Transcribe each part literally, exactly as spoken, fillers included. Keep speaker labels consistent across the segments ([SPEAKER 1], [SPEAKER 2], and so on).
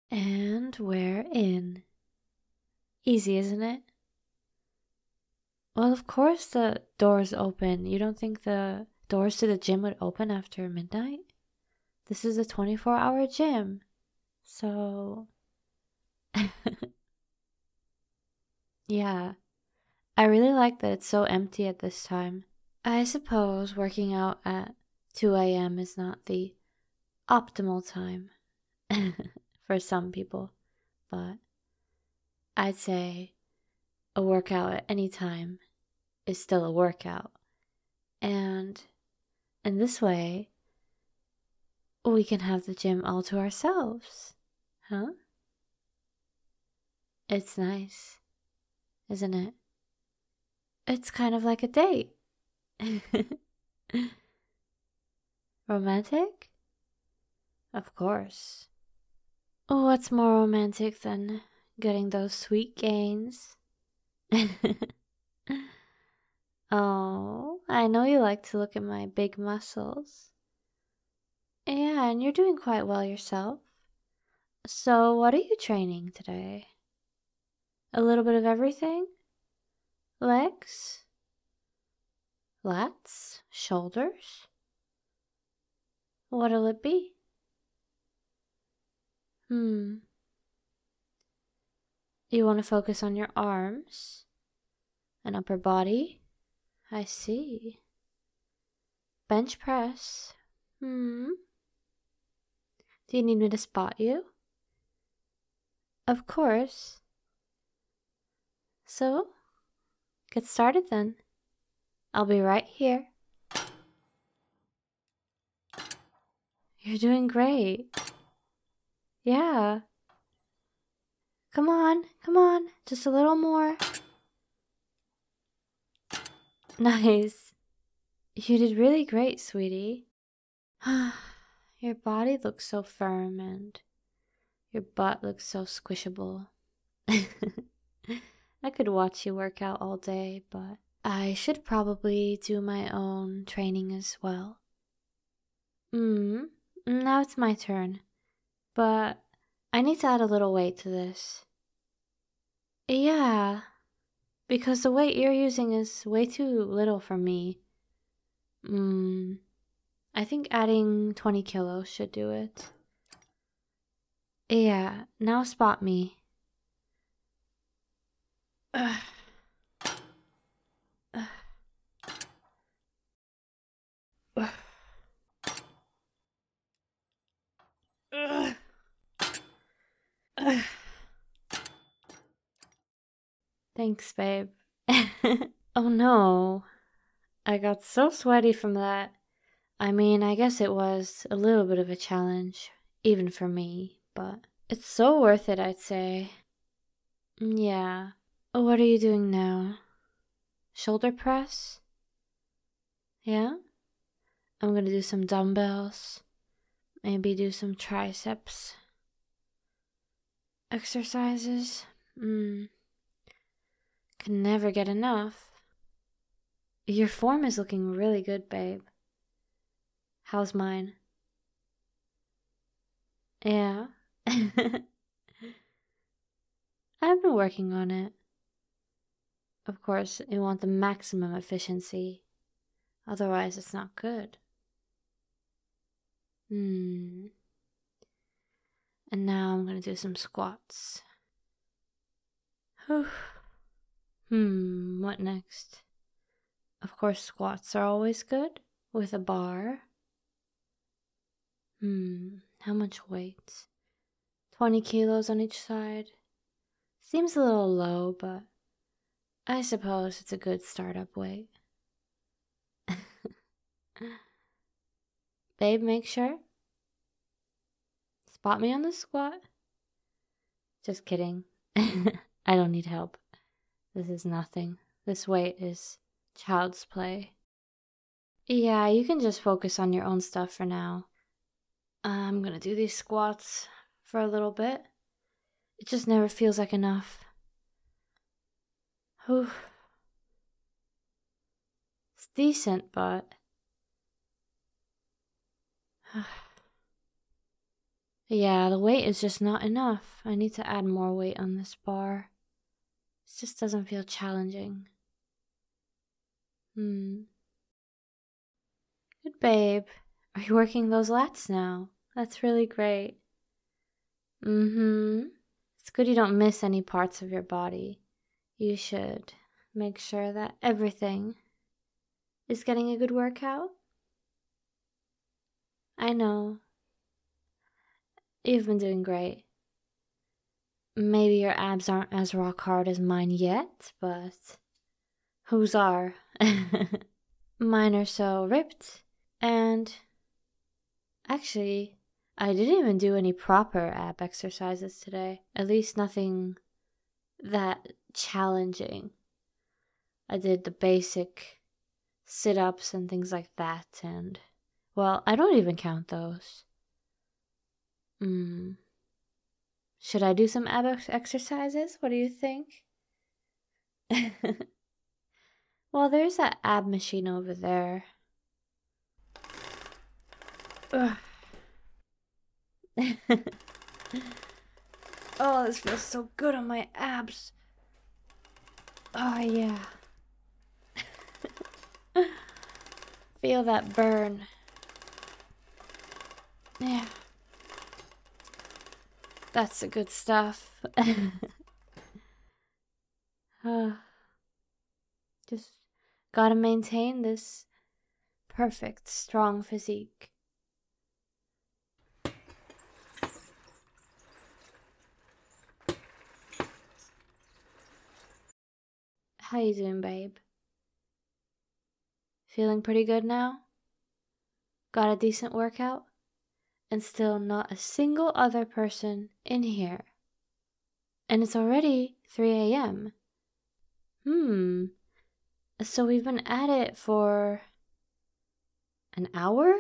[SPEAKER 1] And we're in. Easy, isn't it? Well, of course the doors open. You don't think the doors to the gym would open after midnight? This is a twenty-four hour gym. So, yeah. I really like that it's so empty at this time. I suppose working out at two a m is not the optimal time for some people, but I'd say a workout at any time is still a workout. And in this way, we can have the gym all to ourselves. Huh? It's nice, isn't it? It's kind of like a date. Romantic? Of course. What's more romantic than getting those sweet gains? Oh, I know you like to look at my big muscles. Yeah, and you're doing quite well yourself. So, what are you training today? A little bit of everything? Legs? Lats? Shoulders? What'll it be? Hmm. You want to focus on your arms and upper body? I see. Bench press? Hmm. Do you need me to spot you? Of course. So, get started then. I'll be right here. You're doing great. Yeah. Come on, come on, just a little more. Nice. You did really great, sweetie. Your body looks so firm and your butt looks so squishable. I could watch you work out all day, but I should probably do my own training as well. Hmm, now it's my turn. But I need to add a little weight to this. Yeah, because the weight you're using is way too little for me. Hmm, I think adding twenty kilos should do it. Yeah, now spot me. Ugh. Ugh. Ugh. Ugh. Ugh. Thanks, babe. Oh no, I got so sweaty from that. I mean, I guess it was a little bit of a challenge, even for me, but it's so worth it, I'd say. Yeah. What are you doing now? Shoulder press? Yeah? I'm gonna do some dumbbells. Maybe do some triceps exercises. Hmm. Can never get enough. Your form is looking really good, babe. How's mine? Yeah. I've been working on it. Of course, you want the maximum efficiency. Otherwise, it's not good. Hmm. And now I'm gonna do some squats. Whew. Hmm, what next? Of course, squats are always good with a bar. Hmm, how much weight? twenty kilos on each side. Seems a little low, but I suppose it's a good startup weight. Babe, make sure. Spot me on the squat. Just kidding. I don't need help. This is nothing. This weight is child's play. Yeah, you can just focus on your own stuff for now. I'm gonna do these squats for a little bit. It just never feels like enough. Whew. It's decent, but... Yeah, the weight is just not enough. I need to add more weight on this bar. It just doesn't feel challenging. Hmm. Good, babe. Are you working those lats now? That's really great. Mm-hmm. It's good you don't miss any parts of your body. You should make sure that everything is getting a good workout. I know. You've been doing great. Maybe your abs aren't as rock hard as mine yet, but whose are? Mine are so ripped. And actually, I didn't even do any proper ab exercises today. At least nothing that challenging. I did the basic sit-ups and things like that, and well, I don't even count those. Hmm. Should I do some ab exercises? What do you think? Well, there's that ab machine over there. Ugh. Oh, this feels so good on my abs. Oh, yeah. Feel that burn. Yeah. That's the good stuff. uh, just gotta maintain this perfect, strong physique. How you doing, babe? Feeling pretty good now? Got a decent workout? And still not a single other person in here. And it's already three a.m. Hmm. So we've been at it for an hour?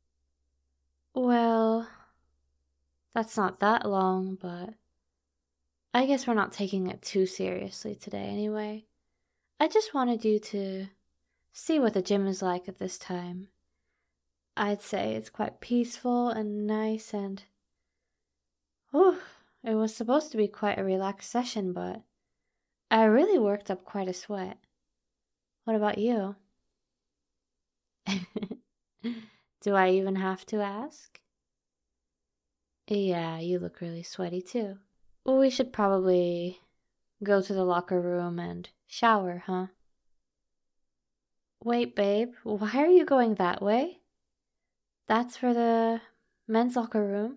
[SPEAKER 1] Well, that's not that long, but I guess we're not taking it too seriously today anyway. I just wanted you to see what the gym is like at this time. I'd say it's quite peaceful and nice, and whew, it was supposed to be quite a relaxed session, but I really worked up quite a sweat. What about you? Do I even have to ask? Yeah, you look really sweaty too. We should probably go to the locker room and shower, huh? Wait, babe, why are you going that way? That's for the men's locker room.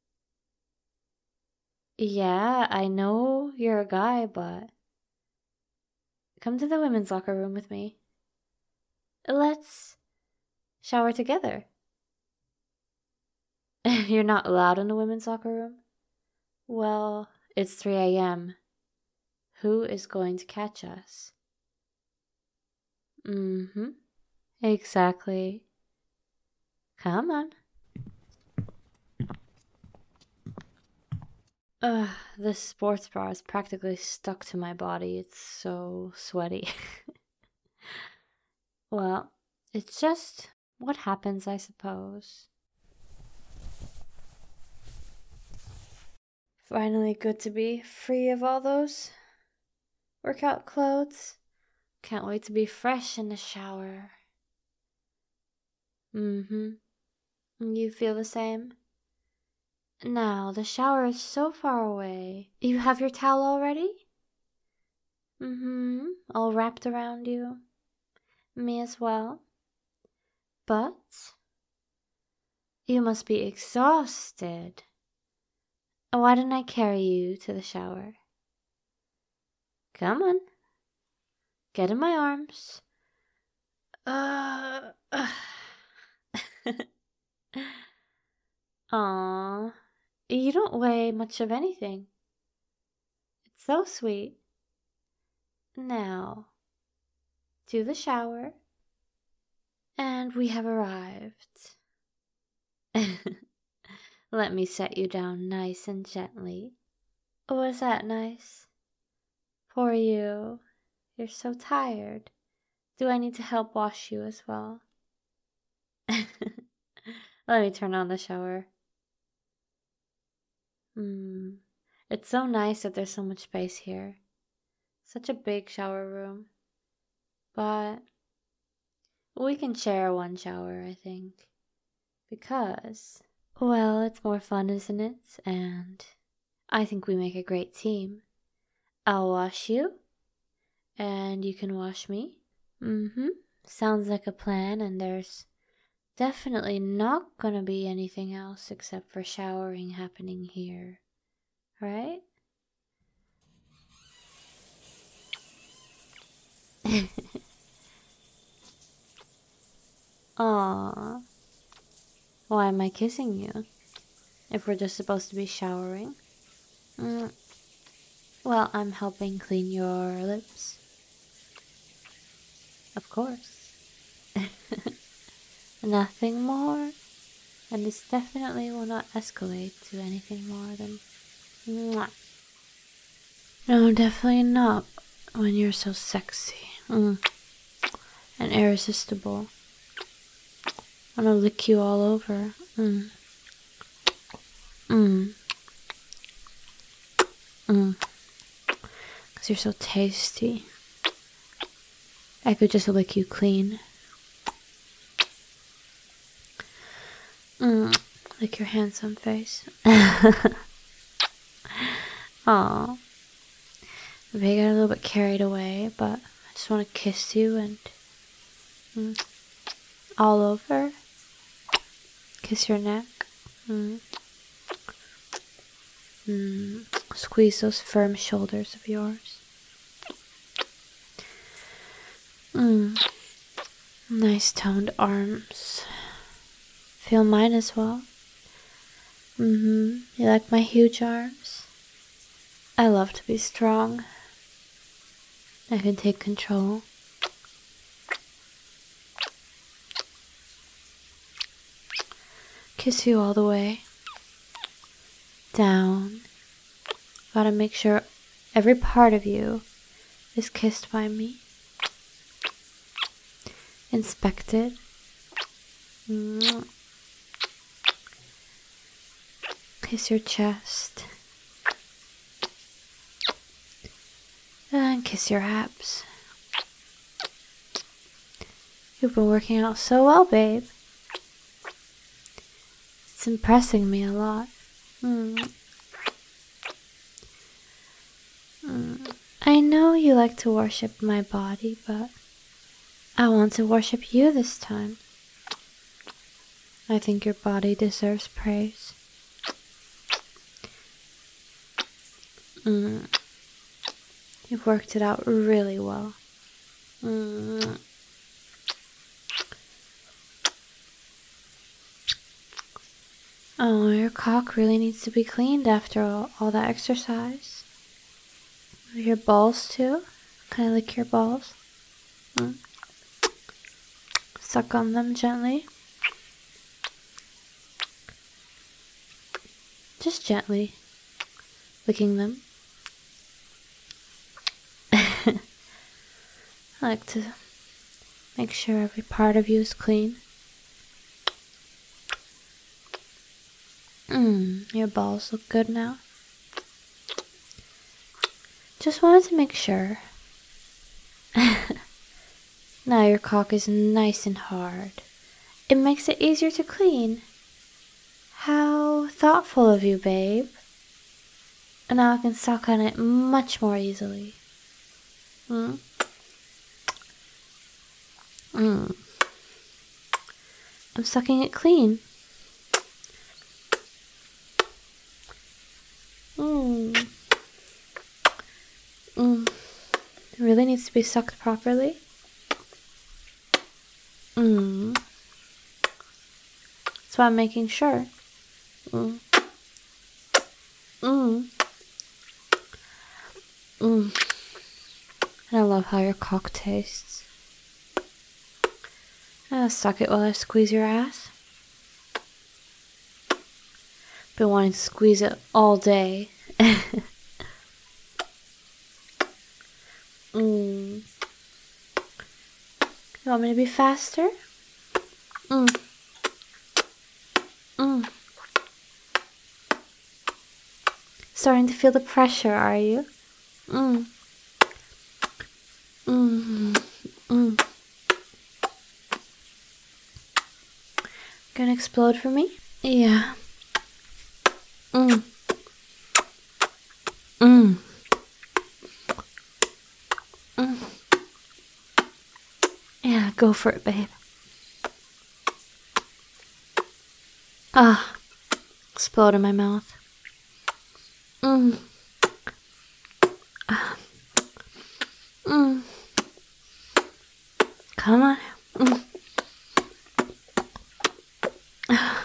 [SPEAKER 1] Yeah, I know you're a guy, but come to the women's locker room with me. Let's shower together. You're not allowed in the women's locker room? Well, it's three a.m. Who is going to catch us? Mm-hmm. Exactly. Come on. Ugh, this sports bra is practically stuck to my body. It's so sweaty. Well, it's just what happens, I suppose. Finally good to be free of all those workout clothes. Can't wait to be fresh in the shower. Mm-hmm. You feel the same? Now, the shower is so far away. You have your towel already? Mm-hmm. All wrapped around you. Me as well. But you must be exhausted. Why didn't I carry you to the shower? Come on. Get in my arms. Uh. Aww. You don't weigh much of anything. It's so sweet. Now, to the shower. And we have arrived. Let me set you down nice and gently. Was that nice? Poor you. You're so tired. Do I need to help wash you as well? Let me turn on the shower. Hmm. It's so nice that there's so much space here. Such a big shower room. But we can share one shower, I think. Because, well, it's more fun, isn't it? And I think we make a great team. I'll wash you, and you can wash me. Mm-hmm. Sounds like a plan, and there's definitely not gonna be anything else except for showering happening here. Right? Aww. Why am I kissing you? If we're just supposed to be showering? Mm. Well, I'm helping clean your lips. Of course. Nothing more. And this definitely will not escalate to anything more than mwah. No, definitely not when you're so sexy. Mm. And irresistible. I'm gonna lick you all over. Mm. Mm. Mm. Cause you're so tasty. I could just lick you clean. Mm. Lick your handsome face. Aw. Maybe I got a little bit carried away, but I just want to kiss you and mm, all over. Kiss your neck. Mm. Mm. Squeeze those firm shoulders of yours. Mm. Nice toned arms. Feel mine as well. Mm-hmm. You like my huge arms? I love to be strong. I can take control. Kiss you all the way. Down. Gotta make sure every part of you is kissed by me. Inspected. Mm. Kiss your chest. And kiss your abs. You've been working out so well, babe. It's impressing me a lot. Mm. Mm. I know you like to worship my body, but I want to worship you this time. I think your body deserves praise. Mm. You've worked it out really well. Mm. Oh, your cock really needs to be cleaned after all, all that exercise. Your balls too? Can I lick your balls? Mm. Suck on them gently. Just gently. Licking them. I like to make sure every part of you is clean. Mmm, your balls look good now. Just wanted to make sure. Now your cock is nice and hard. It makes it easier to clean. How thoughtful of you, babe. And now I can suck on it much more easily. Mm. Mm. I'm sucking it clean. Mm. Mm. It really needs to be sucked properly. Mm. That's why I'm making sure. Mm. Mm. Mm. And I love how your cock tastes. I'll suck it while I squeeze your ass. Been wanting to squeeze it all day. Mm. You want me to be faster? Mm. Mm. Starting to feel the pressure, are you? Mm. Mm. Mm. Gonna explode for me? Yeah. Mm. Mm. Mm. Yeah, go for it, babe. Ah, explode in my mouth. Mm. Ah. Mm. Come on. Mm. Ah.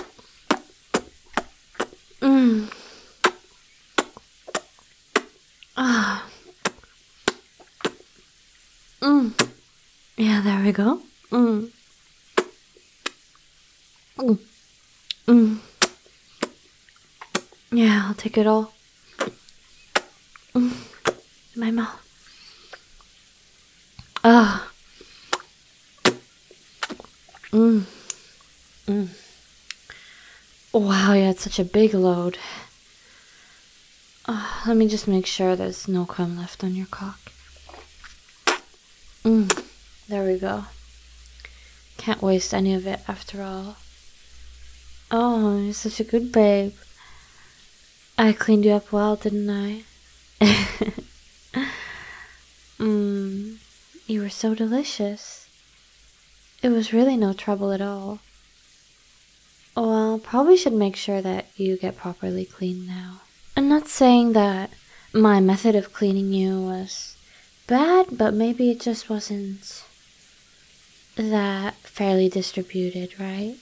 [SPEAKER 1] Mm. Ah. Mm. Yeah, there we go. Mm. Mm. Mm. Yeah, I'll take it all. Mm. In my mouth. Ah. Mm. Mm. Wow, you had such a big load. Uh, let me just make sure there's no crumb left on your cock. Mm. There we go. Can't waste any of it after all. Oh, you're such a good babe. I cleaned you up well, didn't I? Mmm, you were so delicious. It was really no trouble at all. Well, probably should make sure that you get properly cleaned now. I'm not saying that my method of cleaning you was bad, but maybe it just wasn't that fairly distributed, right?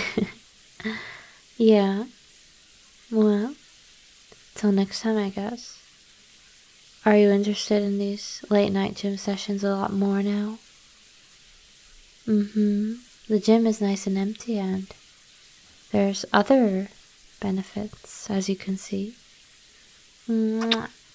[SPEAKER 1] Yeah. Well, till next time, I guess. Are you interested in these late night gym sessions a lot more now? Mm-hmm. The gym is nice and empty, and there's other benefits, as you can see. Mwah.